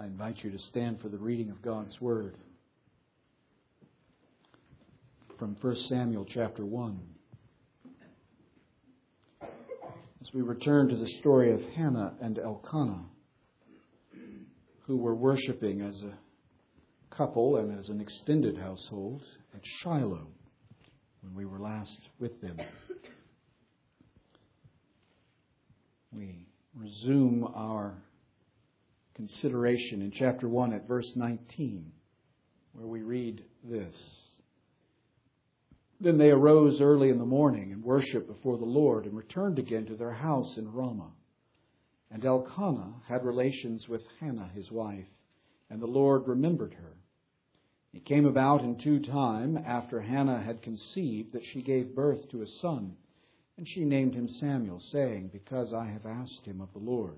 I invite you to stand for the reading of God's Word from 1 Samuel chapter 1. As we return to the story of Hannah and Elkanah, who were worshiping as a couple and as an extended household at Shiloh when we were last with them. We resume our consideration in chapter 1 at verse 19, where we read this. Then they arose early in the morning and worshipped before the Lord and returned again to their house in Ramah. And Elkanah had relations with Hannah his wife, and the Lord remembered her. It came about in due time, after Hannah had conceived, that she gave birth to a son, and she named him Samuel, saying, Because I have asked him of the Lord.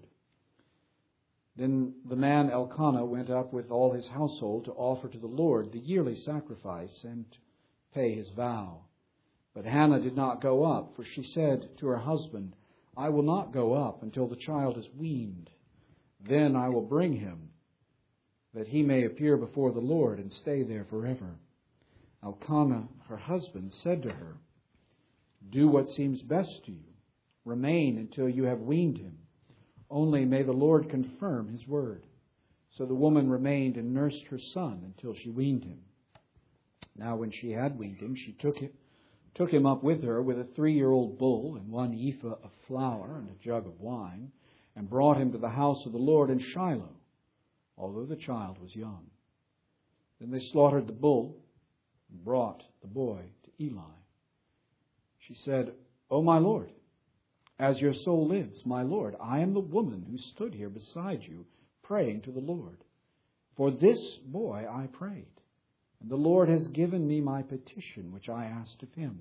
Then the man Elkanah went up with all his household to offer to the Lord the yearly sacrifice and to pay his vow. But Hannah did not go up, for she said to her husband, I will not go up until the child is weaned. Then I will bring him, that he may appear before the Lord and stay there forever. Elkanah, her husband, said to her, Do what seems best to you. Remain until you have weaned him. Only may the Lord confirm his word. So the woman remained and nursed her son until she weaned him. Now when she had weaned him, she took him up with her with a 3-year-old bull and 1 ephah of flour and a jug of wine, and brought him to the house of the Lord in Shiloh, although the child was young. Then they slaughtered the bull and brought the boy to Eli. She said, O my Lord, as your soul lives, my Lord, I am the woman who stood here beside you, praying to the Lord. For this boy I prayed, and the Lord has given me my petition, which I asked of him.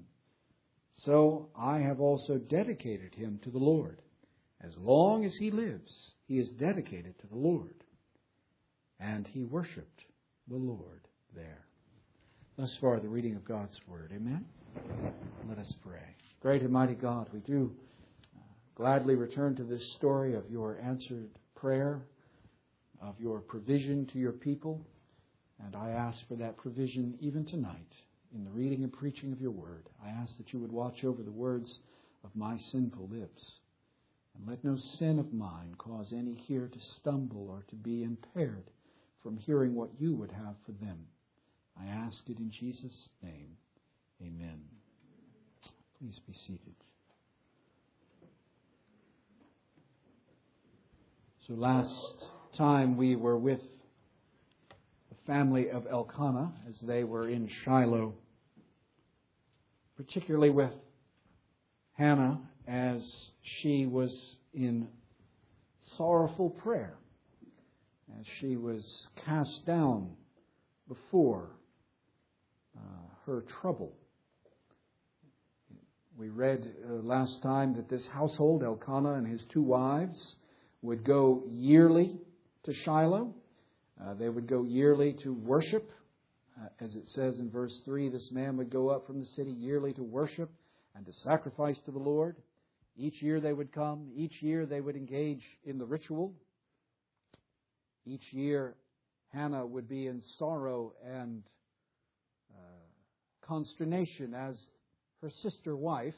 So I have also dedicated him to the Lord. As long as he lives, he is dedicated to the Lord. And he worshipped the Lord there. Thus far, the reading of God's Word. Amen? Let us pray. Great and mighty God, we do gladly return to this story of your answered prayer, of your provision to your people. And I ask for that provision even tonight in the reading and preaching of your word. I ask that you would watch over the words of my sinful lips. And let no sin of mine cause any here to stumble or to be impaired from hearing what you would have for them. I ask it in Jesus' name. Amen. Please be seated. So last time we were with the family of Elkanah as they were in Shiloh, particularly with Hannah as she was in sorrowful prayer, as she was cast down before her trouble. We read last time that this household, Elkanah and his 2 wives, would go yearly to Shiloh. They would go yearly to worship. As it says in verse 3, this man would go up from the city yearly to worship and to sacrifice to the Lord. Each year they would come. Each year they would engage in the ritual. Each year Hannah would be in sorrow and consternation as her sister wife,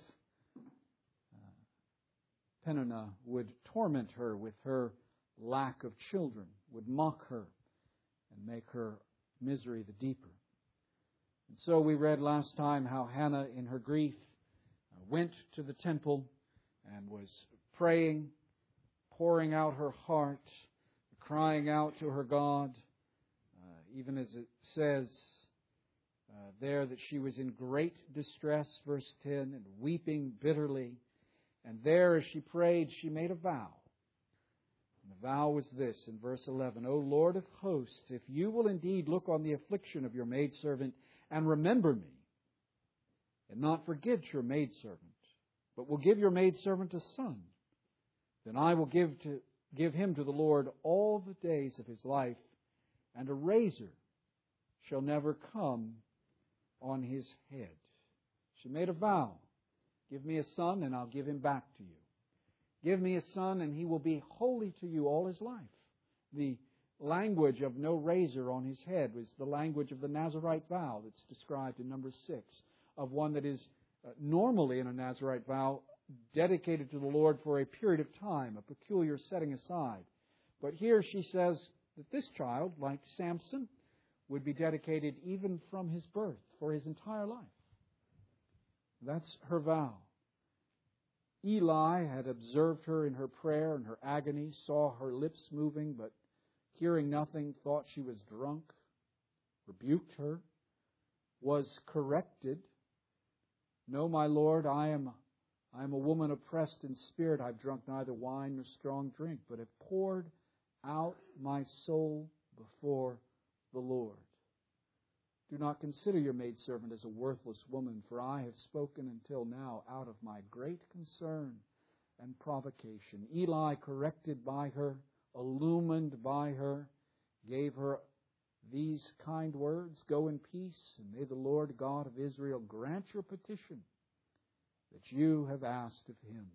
Peninnah, would torment her with her lack of children, would mock her and make her misery the deeper. And so we read last time how Hannah, in her grief, went to the temple and was praying, pouring out her heart, crying out to her God, even as it says there that she was in great distress, verse 10, and weeping bitterly. And there, as she prayed, she made a vow. And the vow was this in verse 11, O Lord of hosts, if you will indeed look on the affliction of your maidservant and remember me, and not forget your maidservant, but will give your maidservant a son, then I will give him to the Lord all the days of his life, and a razor shall never come on his head. She made a vow. Give me a son, and I'll give him back to you. Give me a son, and he will be holy to you all his life. The language of no razor on his head was the language of the Nazirite vow that's described in Numbers 6, of one that is normally in a Nazirite vow dedicated to the Lord for a period of time, a peculiar setting aside. But here she says that this child, like Samson, would be dedicated even from his birth for his entire life. That's her vow. Eli had observed her in her prayer and her agony, saw her lips moving, but hearing nothing, thought she was drunk, rebuked her, was corrected. No, my Lord, I am a woman oppressed in spirit. I've drunk neither wine nor strong drink, but have poured out my soul before the Lord. Do not consider your maidservant as a worthless woman, for I have spoken until now out of my great concern and provocation. Eli, corrected by her, illumined by her, gave her these kind words: Go in peace, and may the Lord God of Israel grant your petition that you have asked of Him.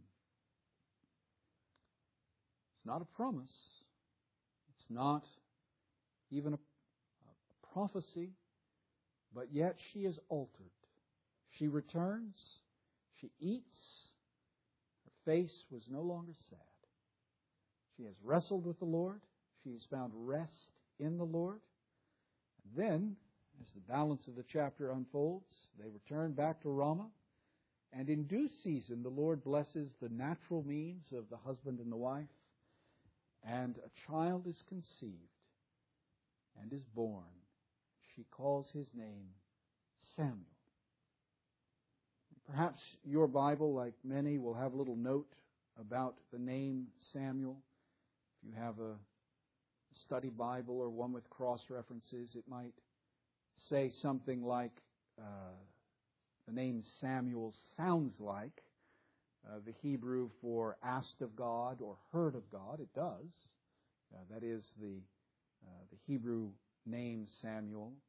It's not a promise. It's not even a prophecy. But yet she is altered. She returns. She eats. Her face was no longer sad. She has wrestled with the Lord. She has found rest in the Lord. And then, as the balance of the chapter unfolds, they return back to Ramah. And in due season, the Lord blesses the natural means of the husband and the wife. And a child is conceived and is born. She calls his name Samuel. Perhaps your Bible, like many, will have a little note about the name Samuel. If you have a study Bible or one with cross-references, it might say something like the name Samuel sounds like the Hebrew for asked of God or heard of God. It does. That is the Hebrew name Samuel.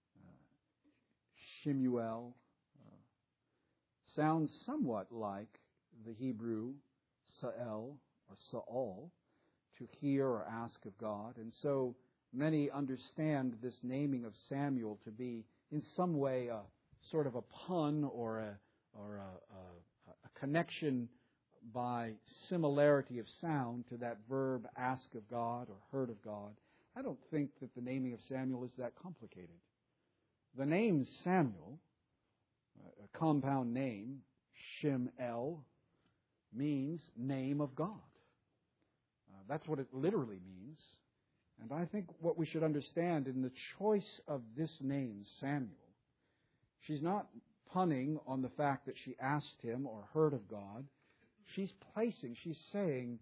Shemuel sounds somewhat like the Hebrew Sa'el or Saul, to hear or ask of God. And so many understand this naming of Samuel to be in some way a sort of a pun or a connection by similarity of sound to that verb ask of God or heard of God. I don't think that the naming of Samuel is that complicated. The name Samuel, a compound name, Shem-El, means name of God. That's what it literally means. And I think what we should understand in the choice of this name, Samuel, she's not punning on the fact that she asked him or heard of God. She's saying,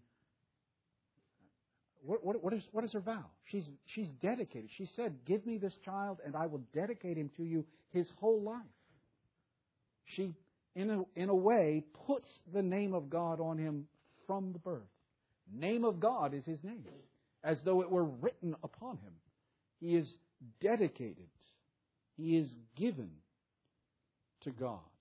what is her vow? She's dedicated. She said, give me this child and I will dedicate him to you his whole life. She, in a way, puts the name of God on him from the birth. Name of God is his name, as though it were written upon him. He is dedicated. He is given to God.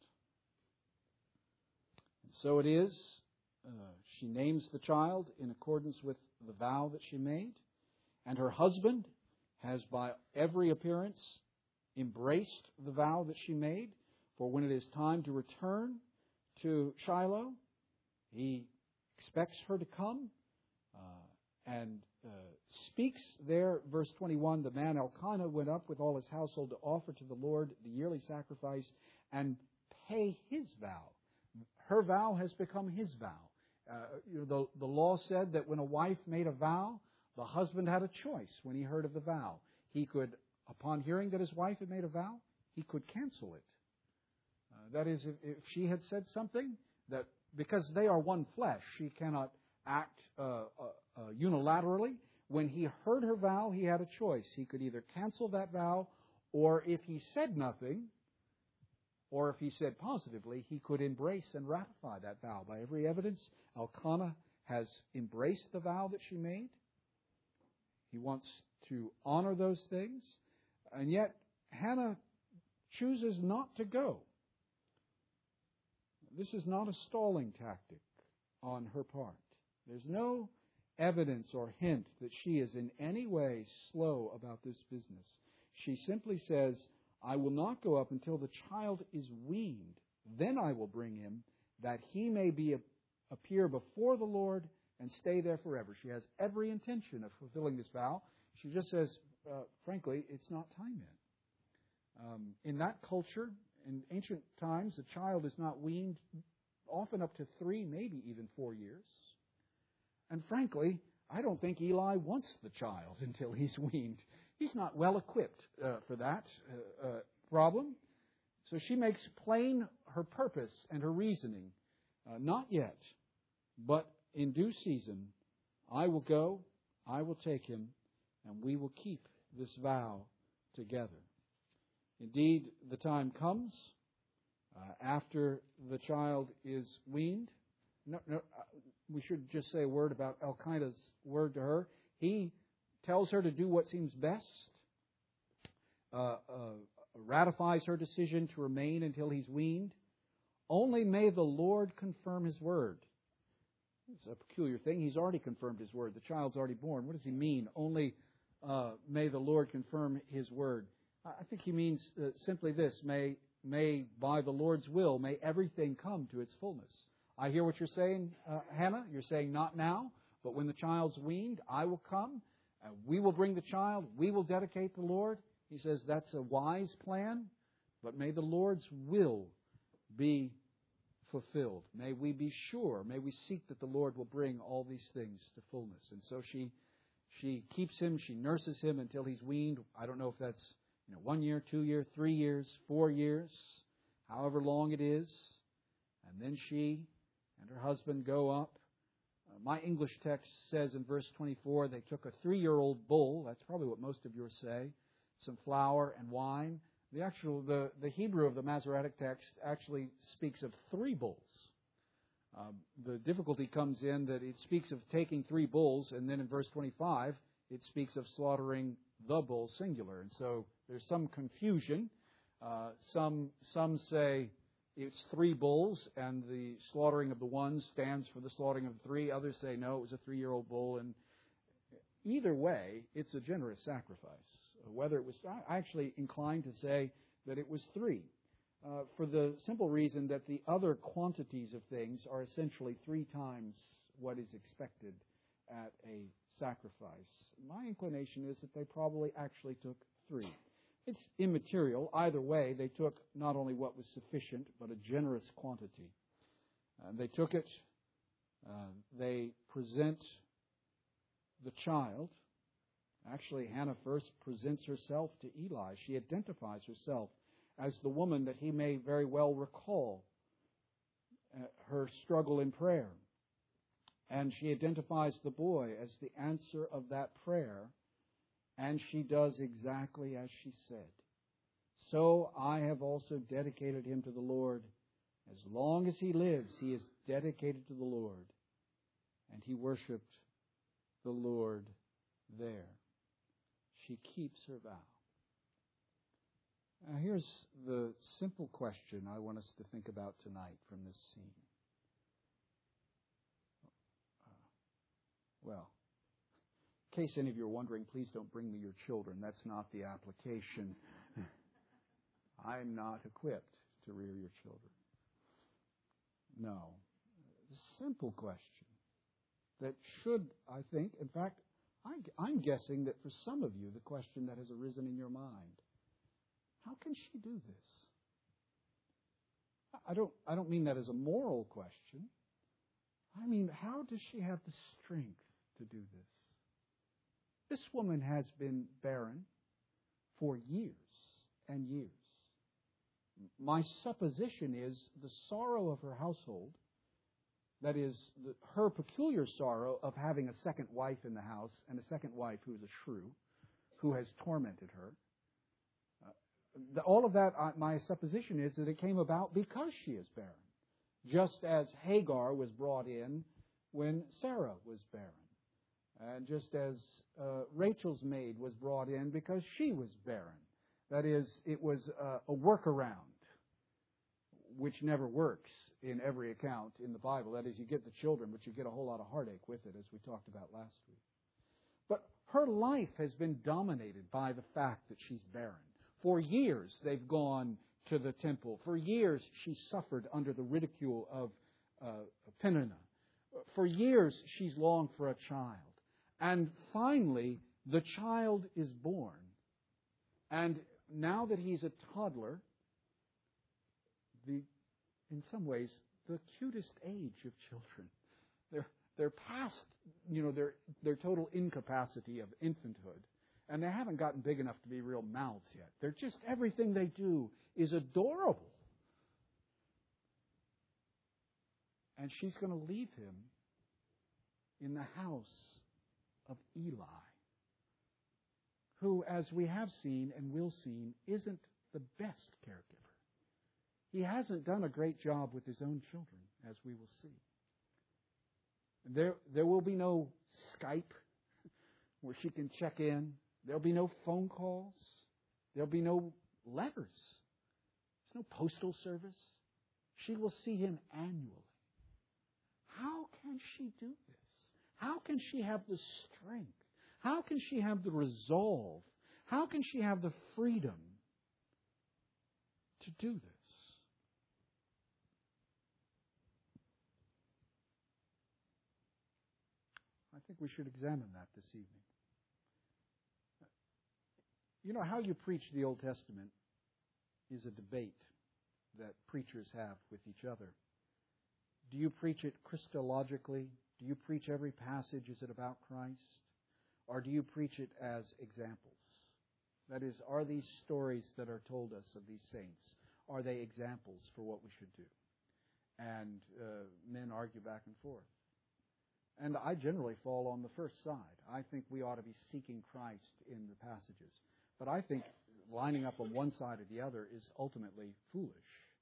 And so it is. She names the child in accordance with the vow that she made. And her husband has, by every appearance, embraced the vow that she made. For when it is time to return to Shiloh, he expects her to come and speaks there. Verse 21, the man Elkanah went up with all his household to offer to the Lord the yearly sacrifice and pay his vow. Her vow has become his vow. The law said that when a wife made a vow, the husband had a choice when he heard of the vow. He could, upon hearing that his wife had made a vow, he could cancel it. That is, if she had said something that, because they are one flesh, she cannot act unilaterally. When he heard her vow, he had a choice. He could either cancel that vow, or if he said nothing, or if he said positively, he could embrace and ratify that vow. By every evidence, Elkanah has embraced the vow that she made. He wants to honor those things. And yet, Hannah chooses not to go. This is not a stalling tactic on her part. There's no evidence or hint that she is in any way slow about this business. She simply says, I will not go up until the child is weaned. Then I will bring him, that he may appear before the Lord and stay there forever. She has every intention of fulfilling this vow. She just says, frankly, it's not time yet. In that culture, in ancient times, a child is not weaned often up to 3, maybe even 4 years. And frankly, I don't think Eli wants the child until he's weaned. He's not well equipped for that problem. So she makes plain her purpose and her reasoning. Not yet, but in due season, I will go, I will take him, and we will keep this vow together. Indeed, the time comes after the child is weaned. We should just say a word about Elkanah's word to her. He tells her to do what seems best, ratifies her decision to remain until he's weaned. Only may the Lord confirm His word. It's a peculiar thing. He's already confirmed His word. The child's already born. What does he mean? Only may the Lord confirm His word. I think he means simply this. May by the Lord's will, may everything come to its fullness. I hear what you're saying, Hannah. You're saying not now, but when the child's weaned, I will come. We will bring the child. We will dedicate the Lord. He says that's a wise plan, but may the Lord's will be fulfilled. May we be sure, may we seek that the Lord will bring all these things to fullness. And so she keeps him, she nurses him until he's weaned. I don't know if that's 1 year, 2 years, 3 years, 4 years, however long it is. And then she and her husband go up. My English text says in verse 24, they took a 3-year-old bull. That's probably what most of yours say. Some flour and wine. The Hebrew of the Masoretic text actually speaks of 3 bulls. The difficulty comes in that it speaks of taking 3 bulls, and then in verse 25 it speaks of slaughtering the bull singular. And so there's some confusion. Some say it's 3 bulls, and the slaughtering of the one stands for the slaughtering of the 3. Others say no, it was a 3-year-old bull. And either way, it's a generous sacrifice. Whether it was, I actually inclined to say that it was 3, for the simple reason that the other quantities of things are essentially 3 times what is expected at a sacrifice. My inclination is that they probably actually took 3. It's immaterial. Either way, they took not only what was sufficient, but a generous quantity. They took it. They present the child. Actually, Hannah first presents herself to Eli. She identifies herself as the woman that he may very well recall her struggle in prayer. And she identifies the boy as the answer of that prayer. And she does exactly as she said. So I have also dedicated him to the Lord. As long as he lives, he is dedicated to the Lord. And he worshipped the Lord there. She keeps her vow. Now here's the simple question I want us to think about tonight from this scene. Well, in case any of you are wondering, please don't bring me your children. That's not the application. I'm not equipped to rear your children. No. The simple question that should, I think, in fact, I'm guessing that for some of you, the question that has arisen in your mind, how can she do this? I don't mean that as a moral question. I mean, how does she have the strength to do this? This woman has been barren for years and years. My supposition is the sorrow of her household, that is, her peculiar sorrow of having a second wife in the house, and a second wife who is a shrew, who has tormented her. All of that, my supposition is that it came about because she is barren. Just as Hagar was brought in when Sarah was barren. And just as Rachel's maid was brought in because she was barren. That is, it was a workaround. which never works in every account in the Bible. That is, you get the children, but you get a whole lot of heartache with it, as we talked about last week. But her life has been dominated by the fact that she's barren. For years, they've gone to the temple. For years, she suffered under the ridicule of Peninnah. For years, she's longed for a child. And finally, the child is born. And now that he's a toddler, in some ways, the cutest age of children. They're past, their total incapacity of infanthood. And they haven't gotten big enough to be real mouths yet. They're just, everything they do is adorable. And she's going to leave him in the house of Eli, who, as we have seen and will see, isn't the best caregiver. He hasn't done a great job with his own children, as we will see. There will be no Skype where she can check in. There'll be no phone calls. There'll be no letters. There's no postal service. She will see him annually. How can she do this? How can she have the strength? How can she have the resolve? How can she have the freedom to do this? I think we should examine that this evening. You know, how you preach the Old Testament is a debate that preachers have with each other. Do you preach it Christologically? Do you preach every passage? Is it about Christ? Or do you preach it as examples? That is, are these stories that are told us of these saints, are they examples for what we should do? And men argue back and forth. And I generally fall on the first side. I think we ought to be seeking Christ in the passages. But I think lining up on one side or the other is ultimately foolish.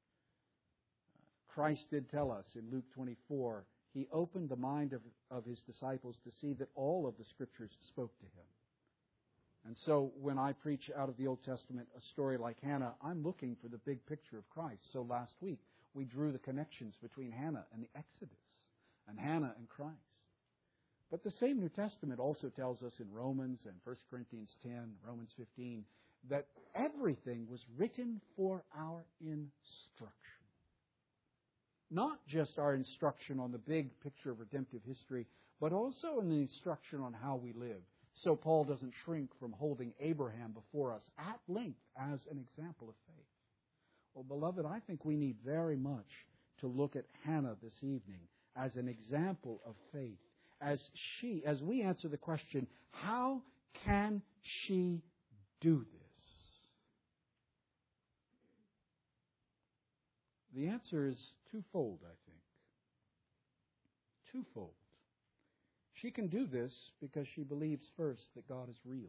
Christ did tell us in Luke 24, He opened the mind of His disciples to see that all of the Scriptures spoke to Him. And so when I preach out of the Old Testament a story like Hannah, I'm looking for the big picture of Christ. So last week we drew the connections between Hannah and the Exodus and Hannah and Christ. But the same New Testament also tells us in Romans and 1 Corinthians 10, Romans 15, that everything was written for our instruction. Not just our instruction on the big picture of redemptive history, but also in the instruction on how we live. So Paul doesn't shrink from holding Abraham before us at length as an example of faith. Well, beloved, I think we need very much to look at Hannah this evening as an example of faith. As we answer the question, how can she do this? The answer is twofold, I think. Twofold. She can do this because she believes first that God is real.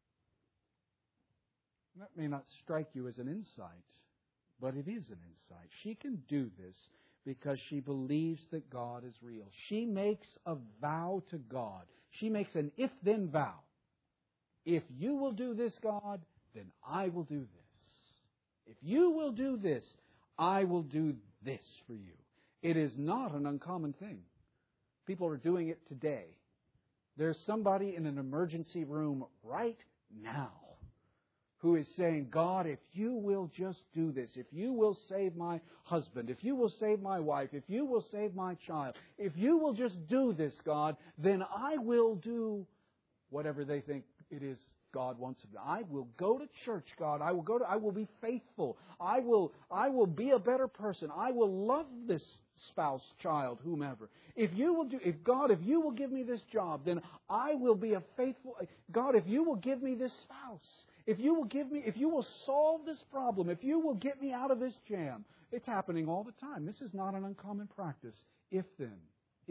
That may not strike you as an insight, but it is an insight. She can do this because she believes that God is real. She makes a vow to God. She makes an if-then vow. If you will do this, God, then I will do this. If you will do this, I will do this for you. It is not an uncommon thing. People are doing it today. There's somebody in an emergency room right now who is saying, God, if you will just do this, if you will save my husband, if you will save my wife, if you will save my child, if you will just do this, God, then I will do whatever they think it is God wants of them. I will go to church, God. I will be faithful. I will be a better person. I will love this spouse, child, whomever. If God, if you will give me this job, then I will be a faithful. God, if you will give me this spouse, if you will solve this problem, if you will get me out of this jam. It's happening all the time. This is not an uncommon practice. If then.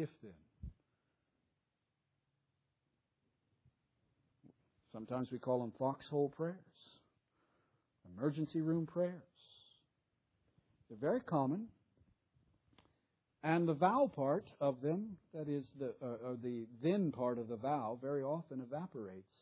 Sometimes we call them foxhole prayers, emergency room prayers. They're very common. And the vow part of them, that is the then part of the vow, very often evaporates.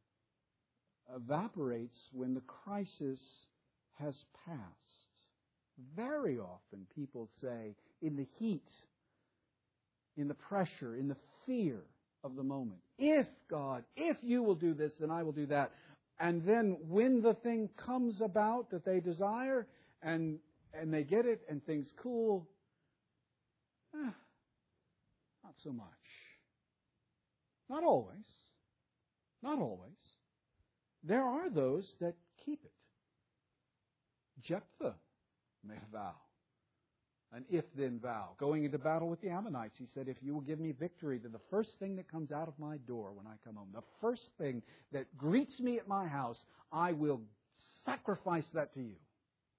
Evaporates when the crisis has passed. Very often people say, in the heat, in the pressure, in the fear of the moment, if God, if you will do this, then I will do that. And then when the thing comes about that they desire, and they get it, and things cool, not so much. Not always. Not always. There are those that keep it. Jephthah made a vow. An if-then vow. Going into battle with the Ammonites, he said, if you will give me victory, then the first thing that comes out of my door when I come home, the first thing that greets me at my house, I will sacrifice that to you.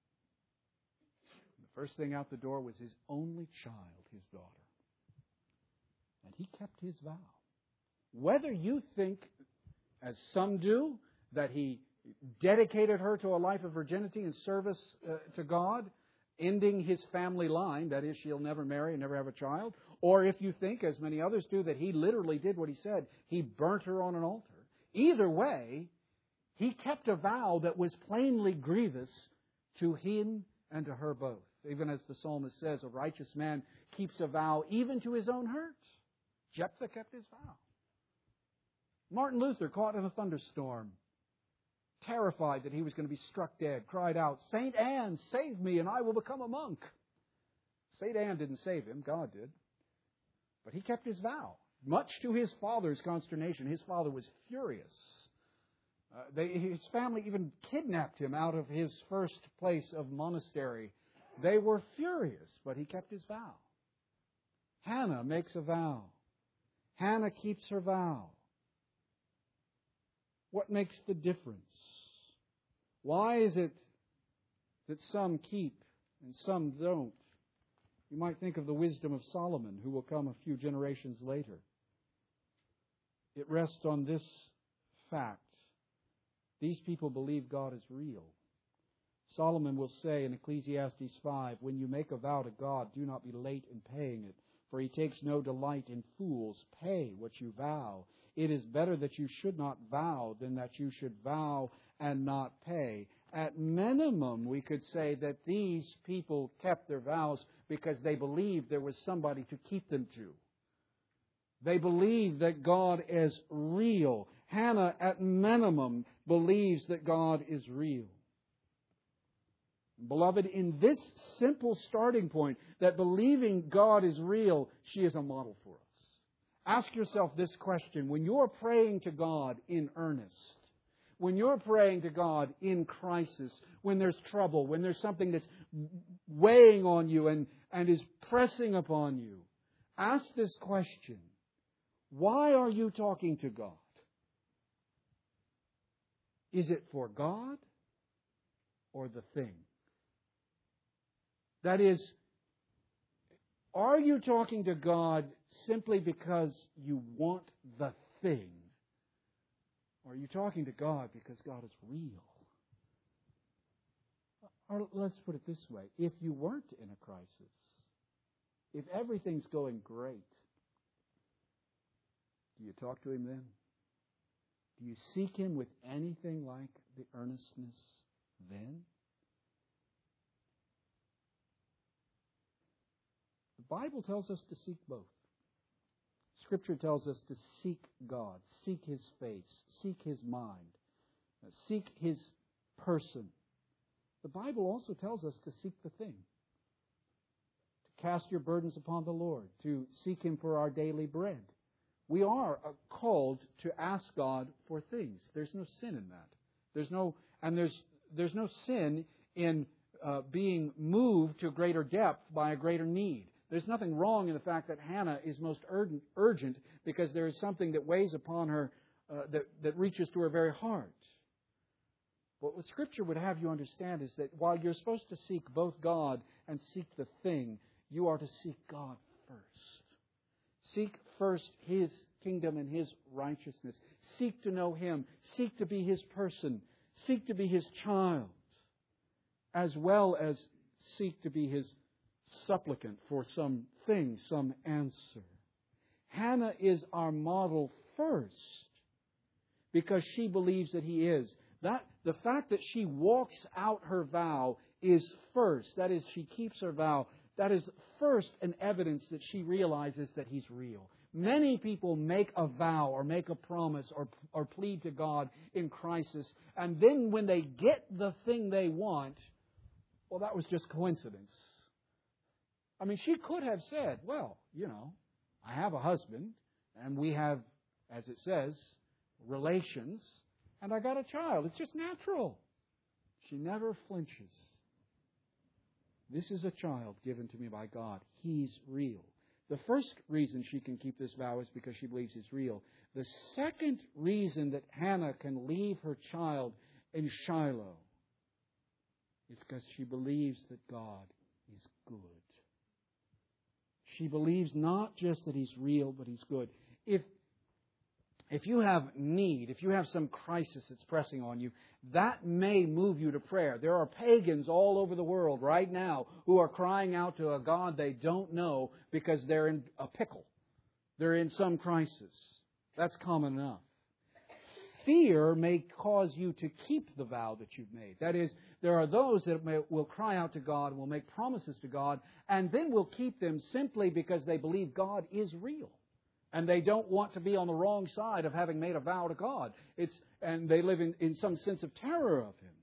The first thing out the door was his only child, his daughter. And he kept his vow. Whether you think, as some do, that he dedicated her to a life of virginity and service to God, ending his family line, that is, she'll never marry and never have a child, or if you think, as many others do, that he literally did what he said, he burnt her on an altar. Either way, he kept a vow that was plainly grievous to him and to her both. Even as the psalmist says, a righteous man keeps a vow even to his own hurt. Jephthah kept his vow. Martin Luther, caught in a thunderstorm, terrified that he was going to be struck dead, cried out, St. Anne, save me and I will become a monk. St. Anne didn't save him, God did. But he kept his vow, much to his father's consternation. His father was furious. His family even kidnapped him out of his first place of monastery. They were furious, but he kept his vow. Hannah makes a vow. Hannah keeps her vow. What makes the difference? Why is it that some keep and some don't? You might think of the wisdom of Solomon, who will come a few generations later. It rests on this fact. These people believe God is real. Solomon will say in Ecclesiastes 5, when you make a vow to God, do not be late in paying it, for He takes no delight in fools. Pay what you vow. It is better that you should not vow than that you should vow and not pay. At minimum, we could say that these people kept their vows because they believed there was somebody to keep them to. They believe that God is real. Hannah, at minimum, believes that God is real. Beloved, in this simple starting point, that believing God is real, she is a model for us. Ask yourself this question. When you're praying to God in earnest, when you're praying to God in crisis, when there's trouble, when there's something that's weighing on you and is pressing upon you, ask this question. Why are you talking to God? Is it for God or the thing? That is, are you talking to God simply because you want the thing? Or are you talking to God because God is real? Or let's put it this way. If you weren't in a crisis, if everything's going great, do you talk to Him then? Do you seek Him with anything like the earnestness then? The Bible tells us to seek both. Scripture tells us to seek God, seek His face, seek His mind, seek His person. The Bible also tells us to seek the thing. To cast your burdens upon the Lord, to seek Him for our daily bread. We are called to ask God for things. There's no sin in that. There's no sin in being moved to a greater depth by a greater need. There's nothing wrong in the fact that Hannah is most urgent because there is something that weighs upon her that reaches to her very heart. But what Scripture would have you understand is that while you're supposed to seek both God and seek the thing, you are to seek God first. Seek first His kingdom and His righteousness. Seek to know Him. Seek to be His person. Seek to be His child. As well as seek to be His supplicant for some thing, some answer. Hannah is our model first because she believes that He is. The fact that she walks out her vow is first. That is, she keeps her vow. That is first an evidence that she realizes that He's real. Many people make a vow or make a promise or plead to God in crisis. And then when they get the thing they want, well, that was just coincidence. I mean, she could have said, well, I have a husband and we have, as it says, relations, and I got a child. It's just natural. She never flinches. This is a child given to me by God. He's real. The first reason she can keep this vow is because she believes He's real. The second reason that Hannah can leave her child in Shiloh is because she believes that God is good. She believes not just that He's real, but He's good. If you have need, if you have some crisis that's pressing on you, that may move you to prayer. There are pagans all over the world right now who are crying out to a God they don't know because they're in a pickle. They're in some crisis. That's common enough. Fear may cause you to keep the vow that you've made. That is, there are those that will cry out to God, will make promises to God, and then will keep them simply because they believe God is real. And they don't want to be on the wrong side of having made a vow to God. And they live in some sense of terror of Him.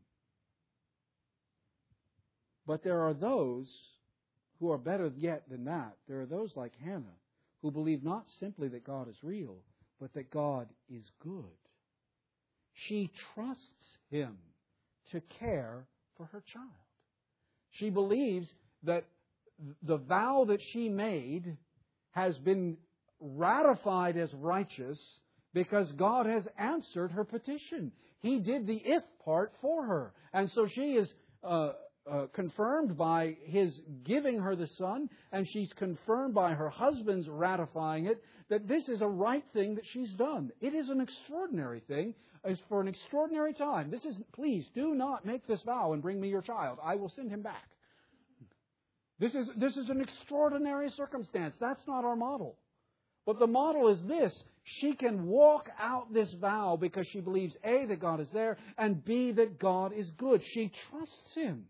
But there are those who are better yet than that. There are those like Hannah who believe not simply that God is real, but that God is good. She trusts Him to care for her child. She believes that the vow that she made has been ratified as righteous because God has answered her petition. He did the if part for her. And so she is confirmed by His giving her the son, and she's confirmed by her husband's ratifying it, that this is a right thing that she's done. It is an extraordinary thing. It's for an extraordinary time. Please do not make this vow and bring me your child. I will send him back. This is an extraordinary circumstance. That's not our model. But the model is this. She can walk out this vow because she believes, A, that God is there, and B, that God is good. She trusts Him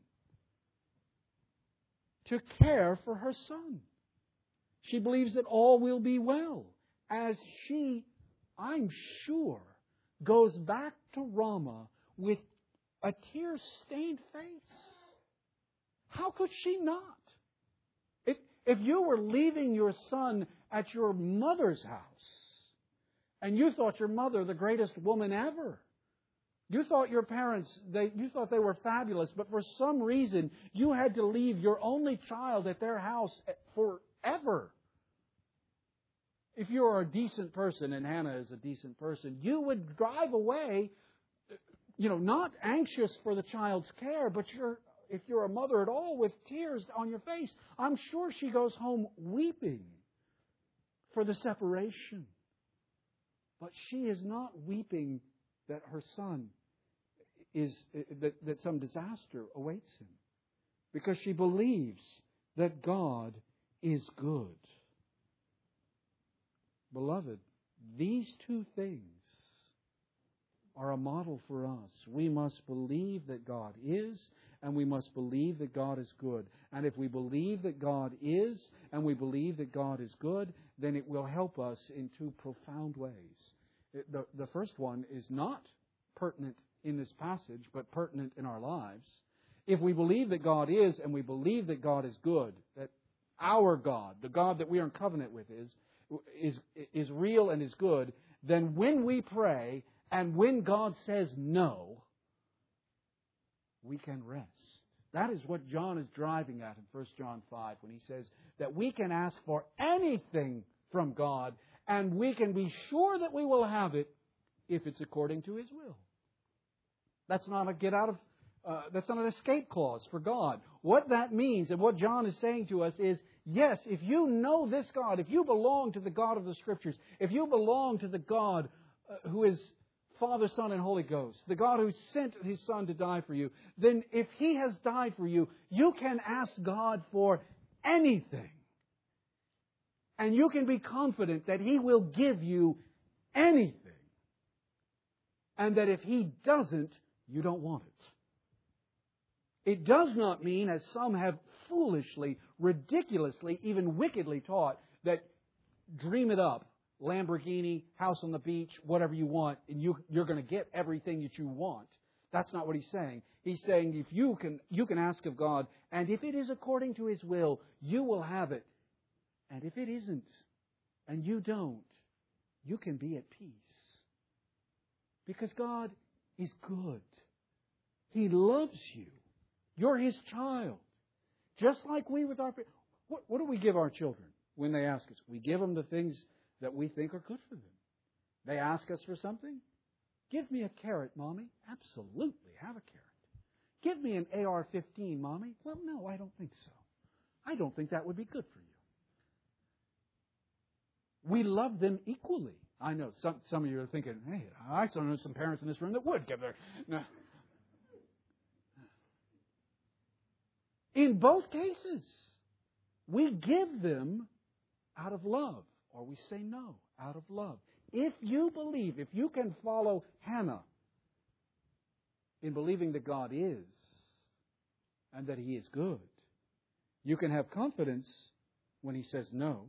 to care for her son. She believes that all will be well as she, I'm sure, goes back to Ramah with a tear-stained face. How could she not? If you were leaving your son at your mother's house and you thought your mother the greatest woman ever, you thought your parents, you thought they were fabulous, but for some reason you had to leave your only child at their house forever. If you're a decent person, and Hannah is a decent person, you would drive away, not anxious for the child's care, but if you're a mother at all with tears on your face, I'm sure she goes home weeping for the separation. But she is not weeping that her son that some disaster awaits him, because she believes that God is good. Beloved, these two things are a model for us. We must believe that God is, and we must believe that God is good. And if we believe that God is, and we believe that God is good, then it will help us in two profound ways. The first one is not pertinent in this passage, but pertinent in our lives. If we believe that God is, and we believe that God is good, that our God, the God that we are in covenant with, is real and is good, then when we pray, and when God says no, we can rest. That is what John is driving at in 1 John 5 when he says that we can ask for anything from God and we can be sure that we will have it if it's according to His will. That's not that's not an escape clause for God. What that means and what John is saying to us is, yes, if you know this God, if you belong to the God of the Scriptures, if you belong to the God who is Father, Son, and Holy Ghost, the God who sent His Son to die for you, then if He has died for you, you can ask God for anything. And you can be confident that He will give you anything. And that if He doesn't, you don't want it. It does not mean, as some have foolishly, ridiculously, even wickedly taught, that dream it up, Lamborghini, house on the beach, whatever you want, and you're going to get everything that you want. That's not what He's saying. He's saying if you can ask of God, and if it is according to His will, you will have it. And if it isn't, and you don't, you can be at peace. Because God is good. He loves you. You're His child. Just like we with our... What do we give our children when they ask us? We give them the things that we think are good for them. They ask us for something. Give me a carrot, Mommy. Absolutely, have a carrot. Give me an AR-15, Mommy. Well, no, I don't think so. I don't think that would be good for you. We love them equally. I know some of you are thinking, hey, I know some parents in this room that would give their... No. In both cases, we give them out of love, or we say no out of love. If you believe, if you can follow Hannah in believing that God is and that He is good, you can have confidence when He says no.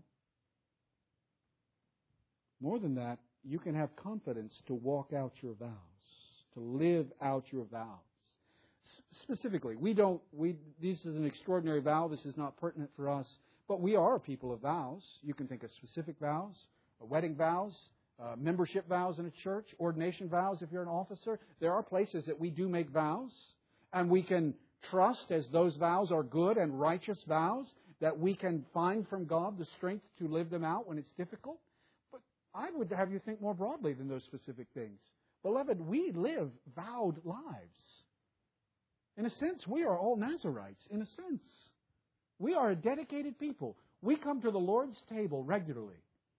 More than that, you can have confidence to walk out your vows, to live out your vows. Specifically, this is an extraordinary vow. This is not pertinent for us. But we are a people of vows. You can think of specific vows, wedding vows, membership vows in a church, ordination vows if you're an officer. There are places that we do make vows. And we can trust, as those vows are good and righteous vows, that we can find from God the strength to live them out when it's difficult. But I would have you think more broadly than those specific things. Beloved, we live vowed lives. In a sense, we are all Nazarites, in a sense. We are a dedicated people. We come to the Lord's table regularly.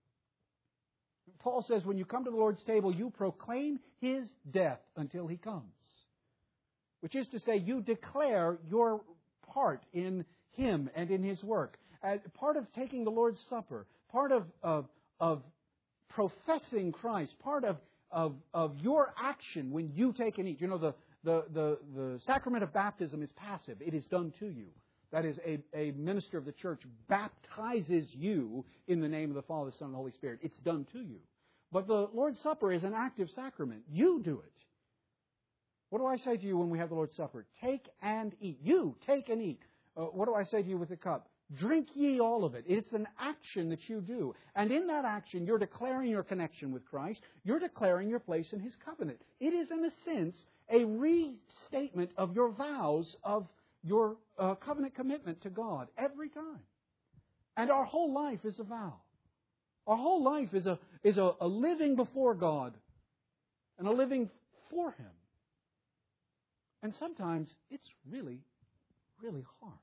Paul says when you come to the Lord's table, you proclaim His death until He comes. Which is to say, you declare your part in Him and in His work. As part of taking the Lord's Supper, part of professing Christ, part of your action when you take and eat. You know, the sacrament of baptism is passive. It is done to you. That is, a minister of the church baptizes you in the name of the Father, the Son, and the Holy Spirit. It's done to you. But the Lord's Supper is an active sacrament. You do it. What do I say to you when we have the Lord's Supper? Take and eat. You take and eat. What do I say to you with the cup? Drink ye all of it. It's an action that you do. And in that action, you're declaring your connection with Christ. You're declaring your place in His covenant. It is, in a sense, a restatement of your vows, of your covenant commitment to God every time. And our whole life is a vow. Our whole life is a living before God and a living for Him. And sometimes it's really, really hard.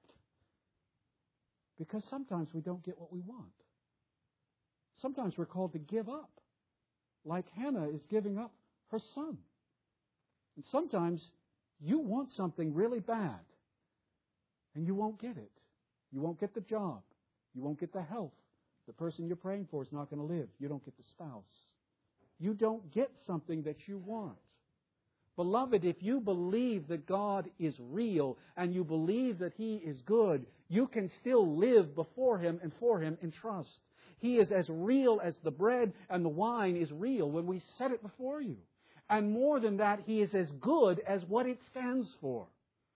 Because sometimes we don't get what we want. Sometimes we're called to give up. Like Hannah is giving up her son. And sometimes you want something really bad. And you won't get it. You won't get the job. You won't get the health. The person you're praying for is not going to live. You don't get the spouse. You don't get something that you want. Beloved, if you believe that God is real and you believe that He is good, you can still live before Him and for Him in trust. He is as real as the bread and the wine is real when we set it before you. And more than that, He is as good as what it stands for.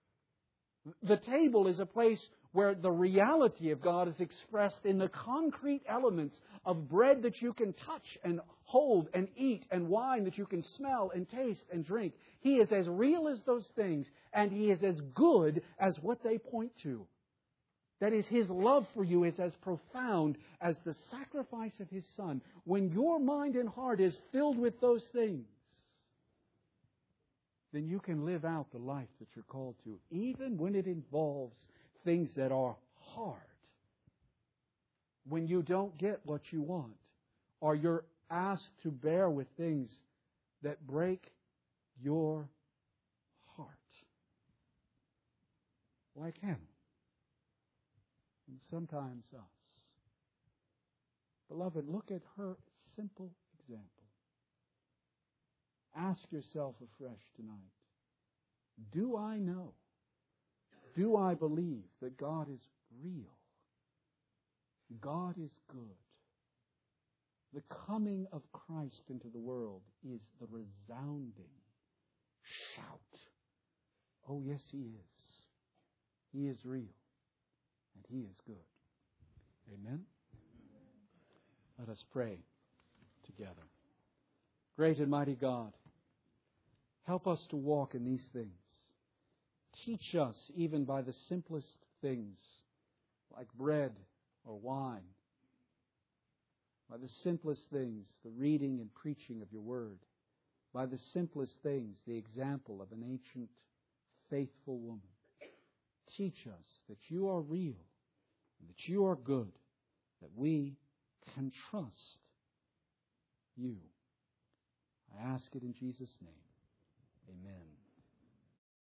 The table is a place where the reality of God is expressed in the concrete elements of bread that you can touch and hold and eat, and wine that you can smell and taste and drink. He is as real as those things, and He is as good as what they point to. That is, His love for you is as profound as the sacrifice of His Son. When your mind and heart is filled with those things, then you can live out the life that you're called to, even when it involves things that are hard. When you don't get what you want, or you're asked to bear with things that break your heart. Like Hannah. And sometimes us. Beloved, look at her simple example. Ask yourself afresh tonight, do I know Do I believe that God is real? God is good. The coming of Christ into the world is the resounding shout. Oh, yes, He is. He is real, and He is good. Amen? Let us pray together. Great and mighty God, help us to walk in these things. Teach us even by the simplest things, like bread or wine. By the simplest things, the reading and preaching of Your Word. By the simplest things, the example of an ancient, faithful woman. Teach us that You are real, and that You are good, that we can trust You. I ask it in Jesus' name. Amen.